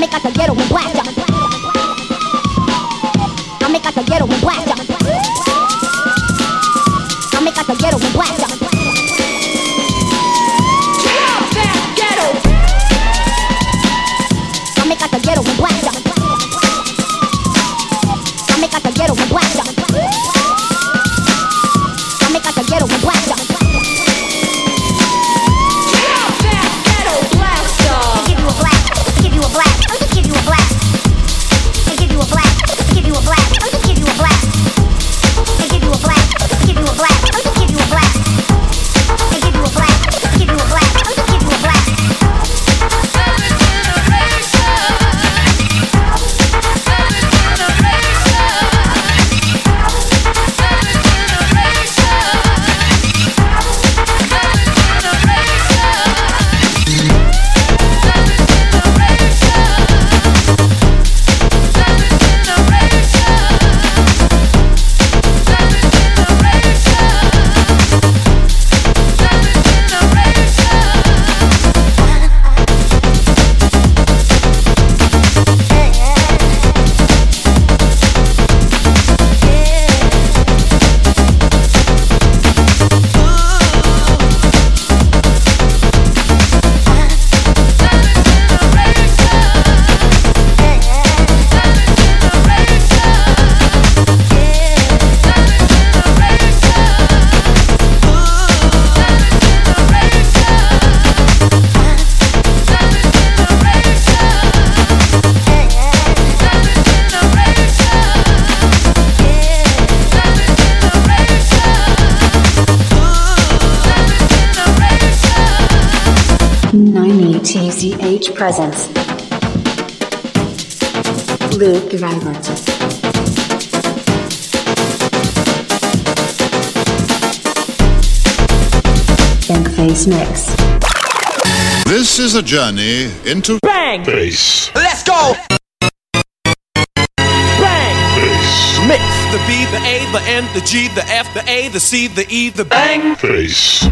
make out the ghetto and blast ya. I make out the ghetto and blast ya. I make out the ghetto and blast ya. Drop that ghetto. I make out the ghetto and blast ya. I make out the ghetto and blast ya. I make out the ghetto and blast ya. TCH presents Luke Driver. Face Mix. This is a journey into Bang Bass. Let's go. Bang Bass. Mix. The B, the A, the N, the G, the F, the A, the C, the E, the bang. Bass.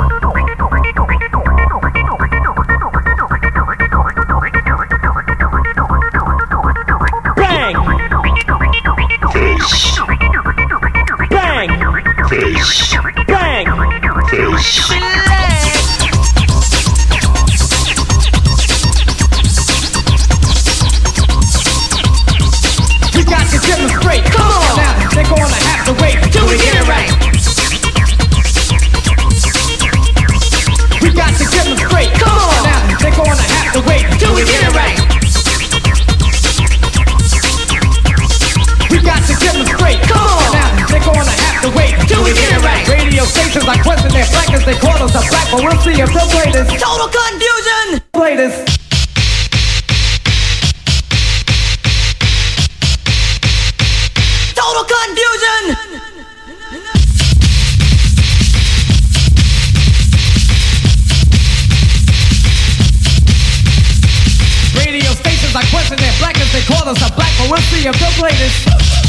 Bang. Bass. Bang. Bass. Bang. Bass. We got to get them straight. Come on now, they're gonna have to wait till we get it right. We got to get them straight. Come on now, they're gonna have to wait till we get it right. We got to get them straight. Come on now, they're gonna have to wait till we get it right. Radio stations are question their black as they call us a black, but we'll see if they'll play this. Total confusion. Play this. Total confusion! Radio stations are question their black as they call us a black, but we'll see if they'll play this.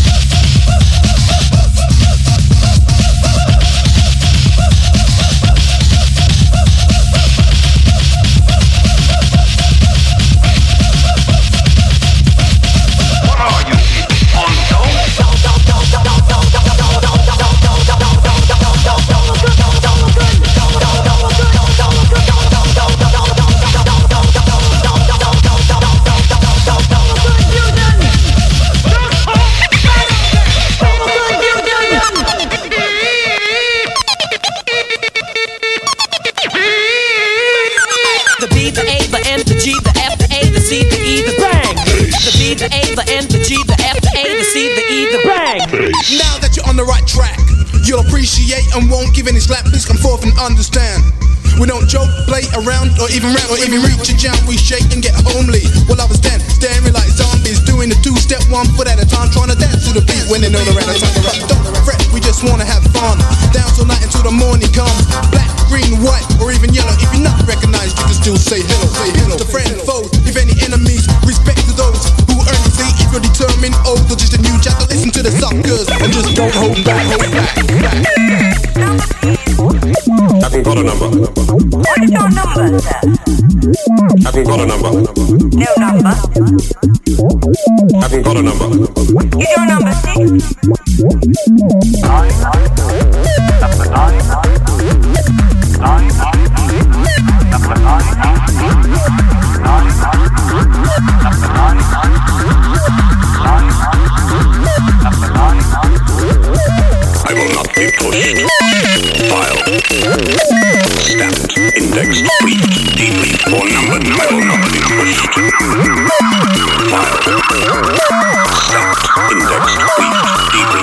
The A, the N, the G, the F, the A, the C, the E, the bang. Now that you're on the right track, you'll appreciate and won't give any slack. Please come forth and understand. We don't joke, play around, or even rap, or even reach a jam. We shake and get homely. Well, I was then staring like zombies, doing the two-step, 1 foot at a time, trying to dance to the beat when they know they're at a time. Don't fret, we just wanna have fun. Down till night until the morning comes. Black, green, white, or even yellow. If you're not recognized, you can still say hello. Say hello to friends, foes, if any enemies. Respect to those who earn the fee. If you're determined, or just a new chapter, listen to the suckers and just don't hold back. Haven't got a number. What is your number, sir? Haven't got a number. No number. number? Haven't got a number. Is your number 6? I will not be pushed. File. Stamped. Indexed. Briefed. Debriefed. Or numbered. I will not be pushed. File. Stamped. Indexed. Briefed. Debriefed.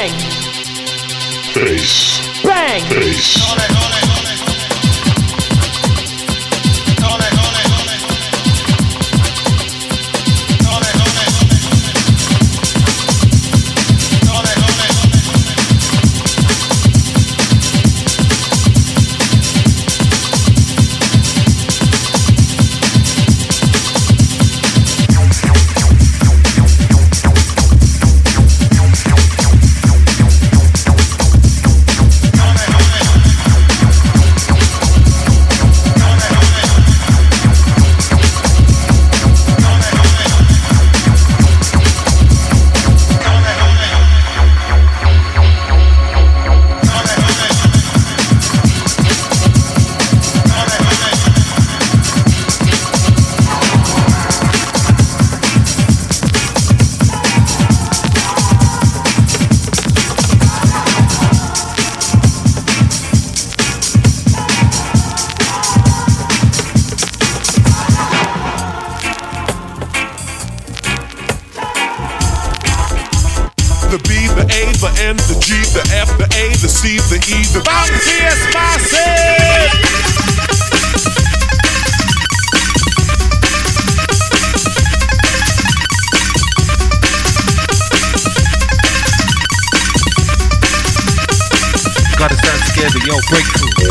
Bang! Face. Bang! Face. The B, the A, the N, the G, the F, the A, the C, the E, the Bounty es massive! Gotta start together, yo, breakthrough.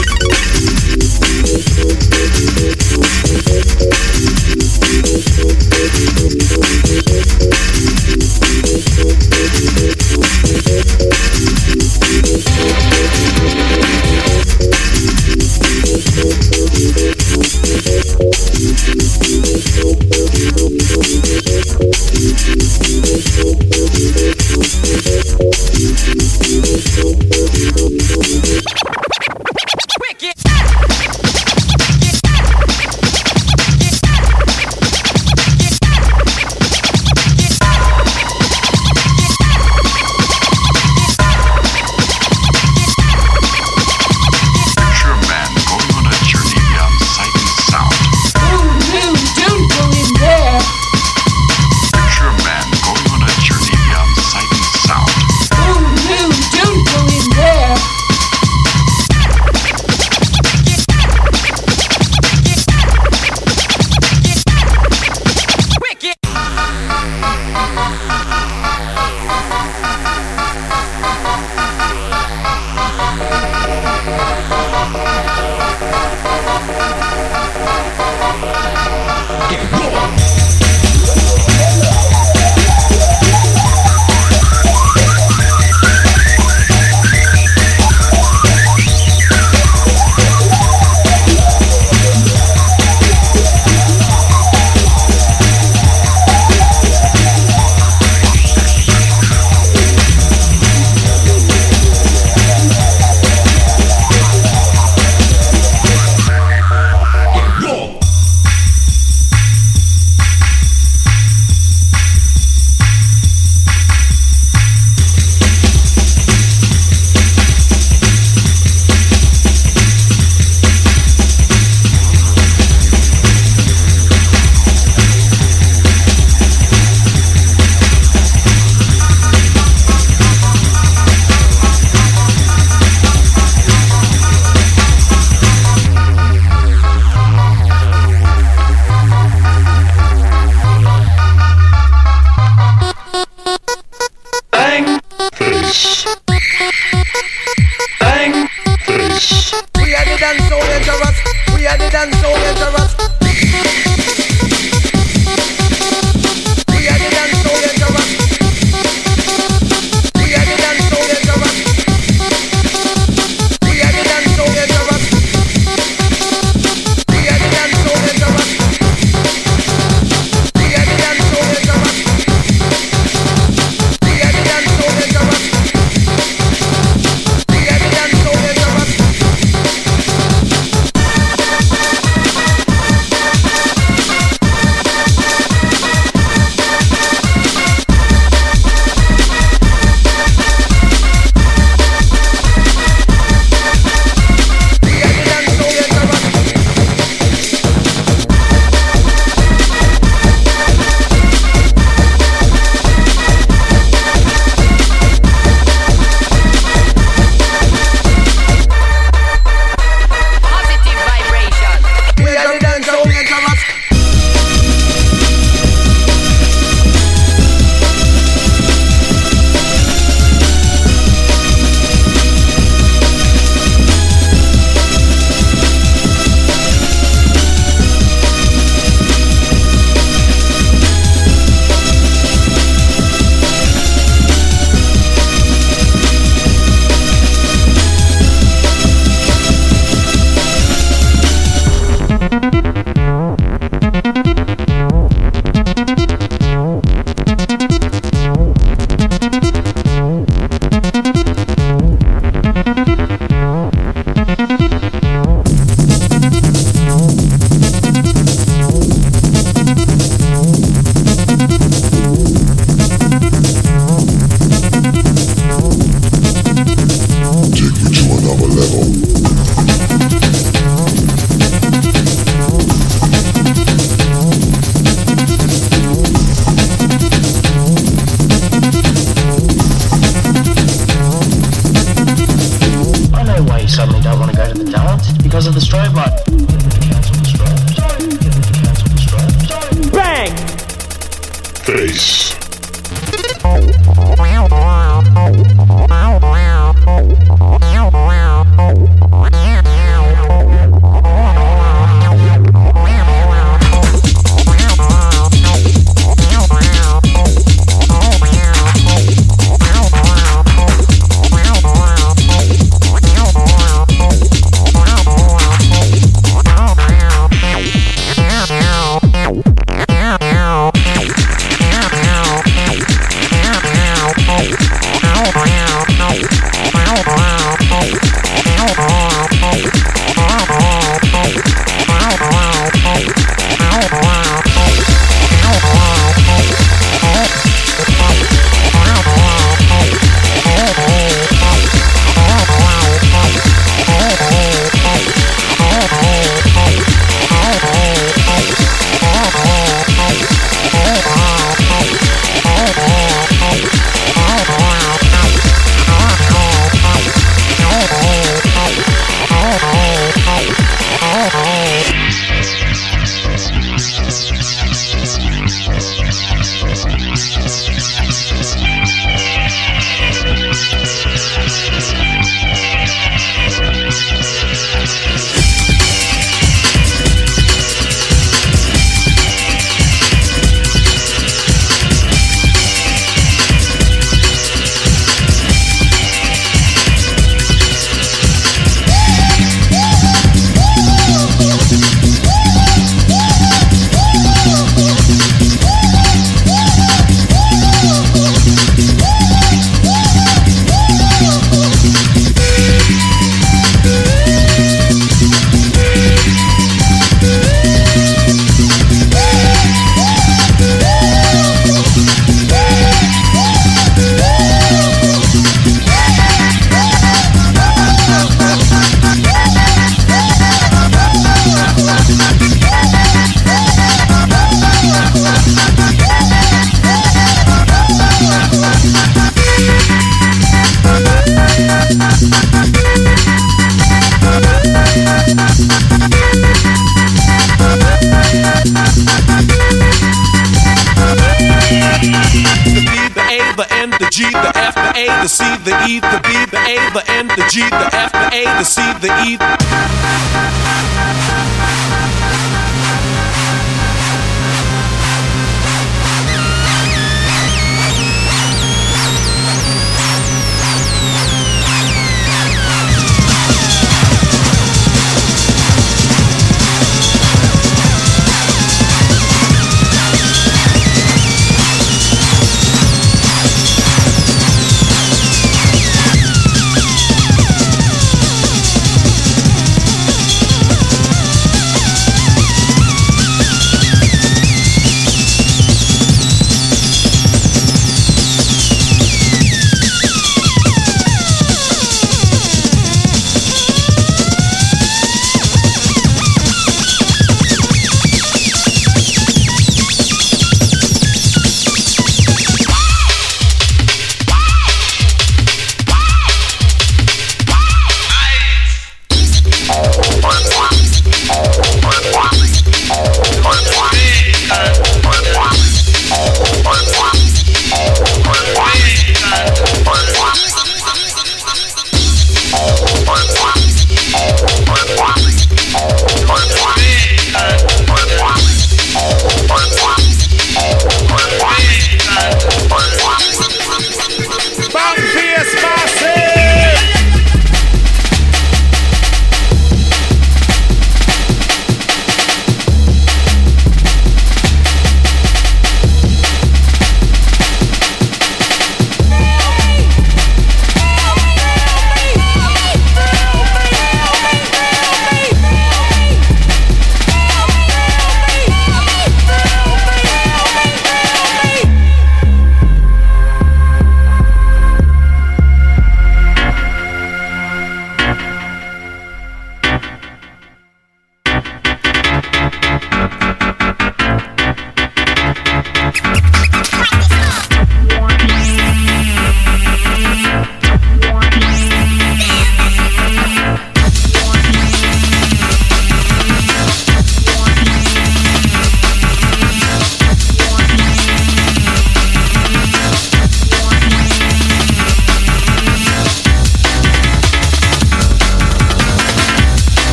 the A, the C, the E, the B, the A, the N, the G, the F, the A, the C, the E.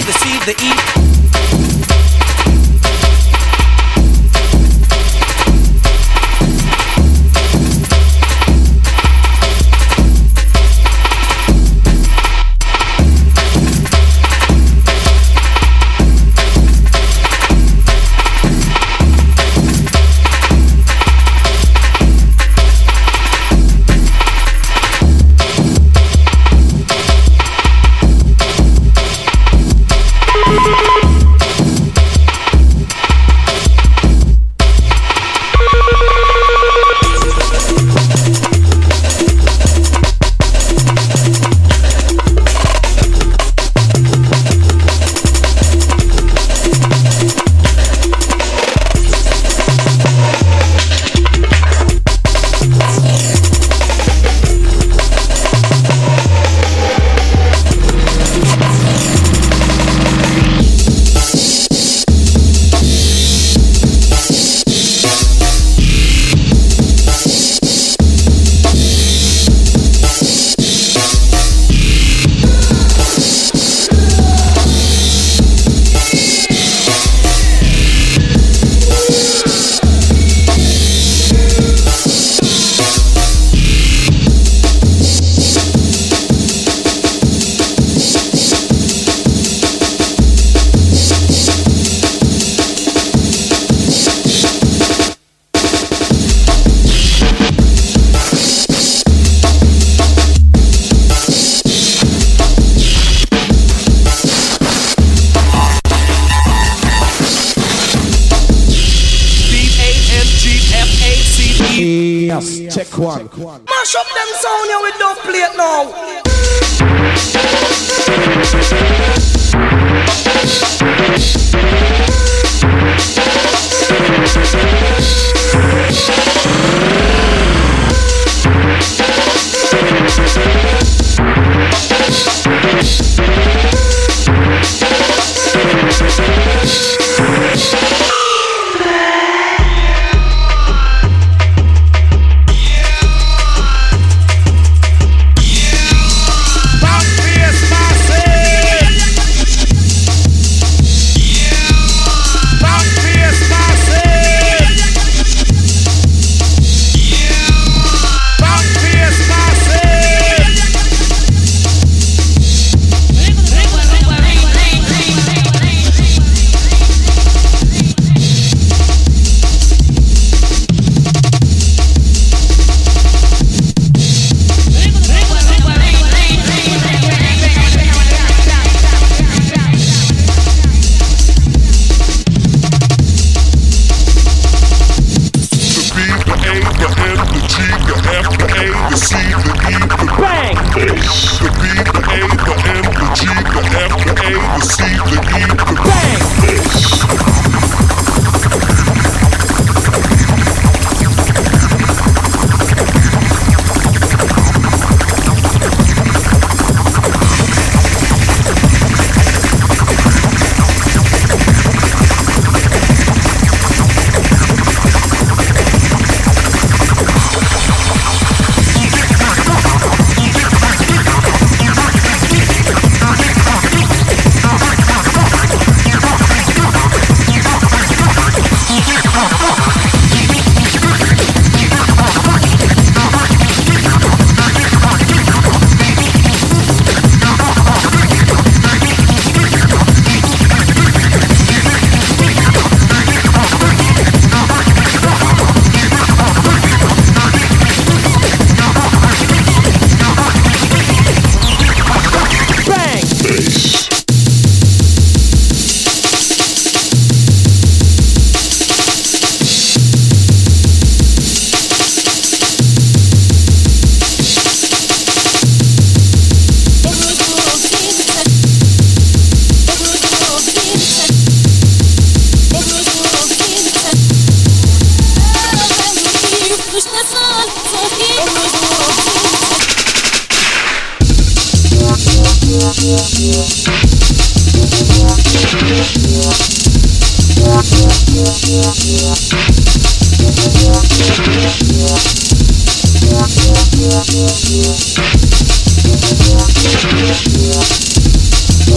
the C, the E. Check one. Mash up them sound here, we don't play it now.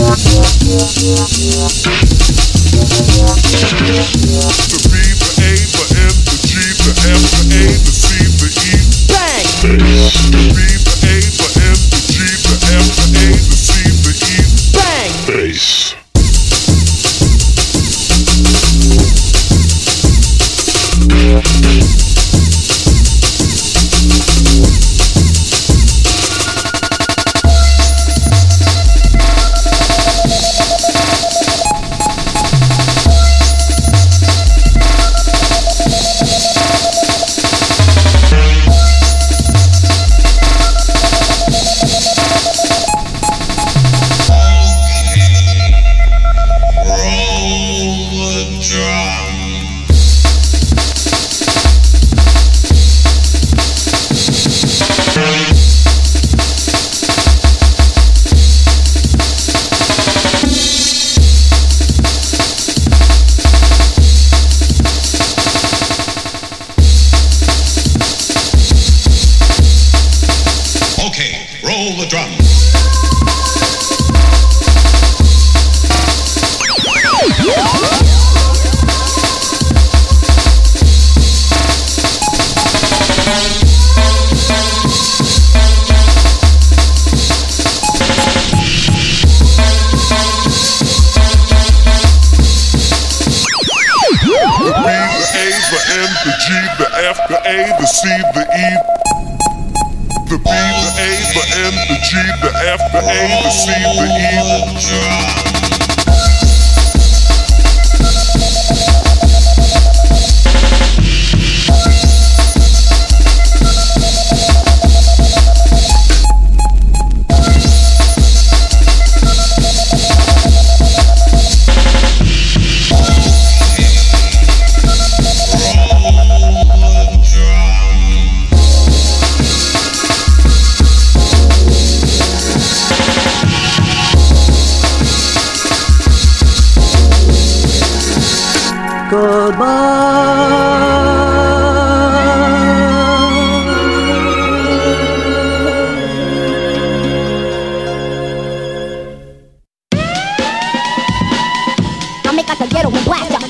I make like a ghetto and blaster.